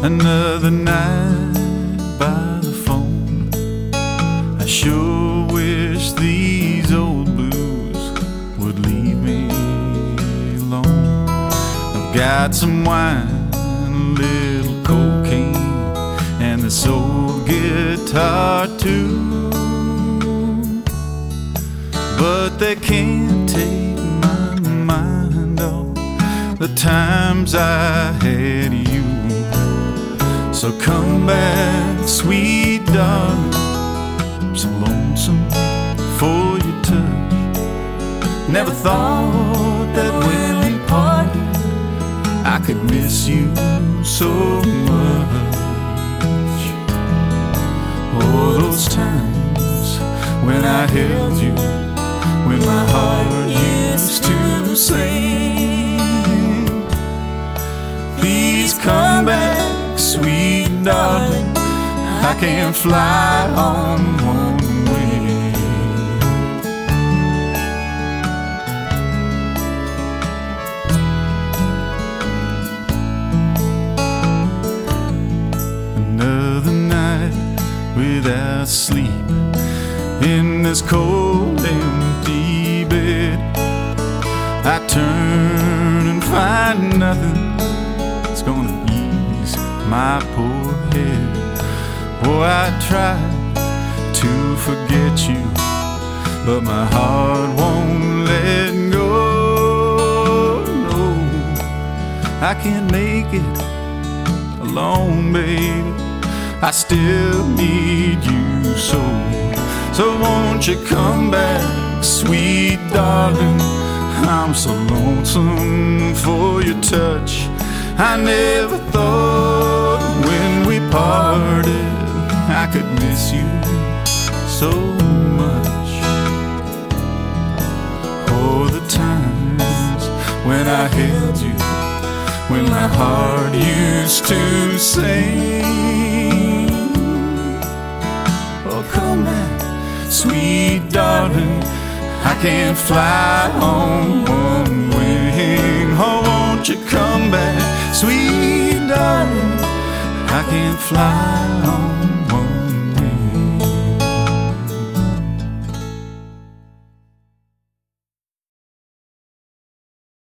Another night by the phone. I sure wish these old blues would leave me alone. I've got some wine, a little cocaine, and this old guitar too, but they can't take my mind off the times I had you. So come back, sweet darling, I'm so lonesome for your touch. Never thought that when we parted I could miss you so much. Oh, those times when I held you, when my heart used to sing. Please come back, sweet darling, I can't fly on one wing. Another night without sleep in this cold, empty bed. I turn and find nothing that's gonna ease my poor head. Oh, I tried to forget you, but my heart won't let go. No, I can't make it alone, baby. I still need you so. So won't you come back, sweet darling? I'm so lonesome for your touch. I never thought when we parted I could miss you so much. Oh, the times when I held you, when my heart used to sing. Oh, come back, sweet darling, I can't fly on one wing. Oh, won't you come back, sweet darling, I can't fly on